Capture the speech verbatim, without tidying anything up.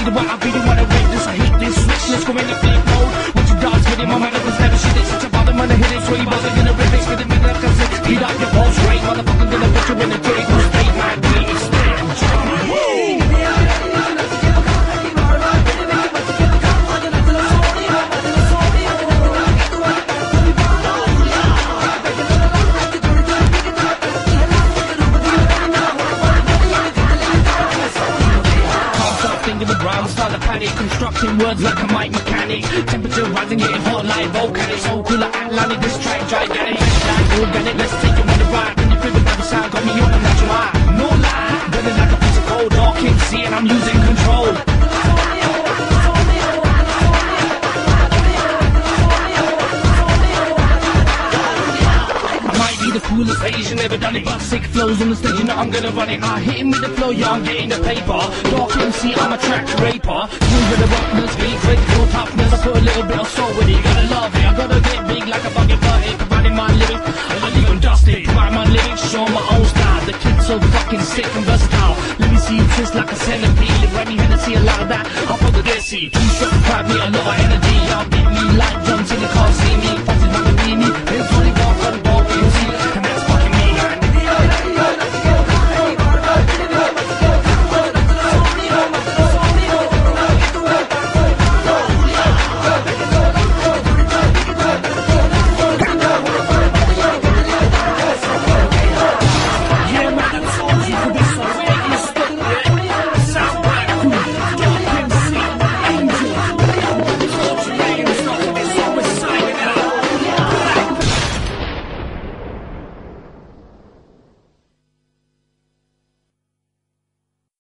the what I really wanna rip this. I hate this switch, let's go in the flip mode. What you dogs with it, my man, it was never shit. It's such a bottom on the hit it, so you wasn't gonna rip it. Spit it, me like I said, beat up your balls straight. Motherfucker gonna put you in the grave. Who's straight, my dream is straight. Constructing words like a mic mechanic. Temperature rising, getting hot like volcanic. So cool like Atlantic, this track gigantic. Like organic, let's take it on the ride. When you feel the vibe sound, got me on a natural high. No lie, burning like a piece of gold. All can't see and I'm losing control. The coolest Asian ever done it, but sick flows on the stage, you know I'm gonna run it. I hit him with the flow, yeah, I'm getting the paper. Dark M C, I'm a track raper. Smooth with the roughness, be grateful toughness. I put a little bit of soul with it, you gotta love it. I gotta get big like a bucket bucket. Providing my lyrics, I leave them dusted. Write my lyrics, show my own style. The kid's so fucking sick and versatile. Let me see you twist like a centipede. If Remy Hennessy allow that, I'll put the desi. Two shot, grab me a lot of energy. Y'all get me like John Cena, can't see me. Fucking like a beanie.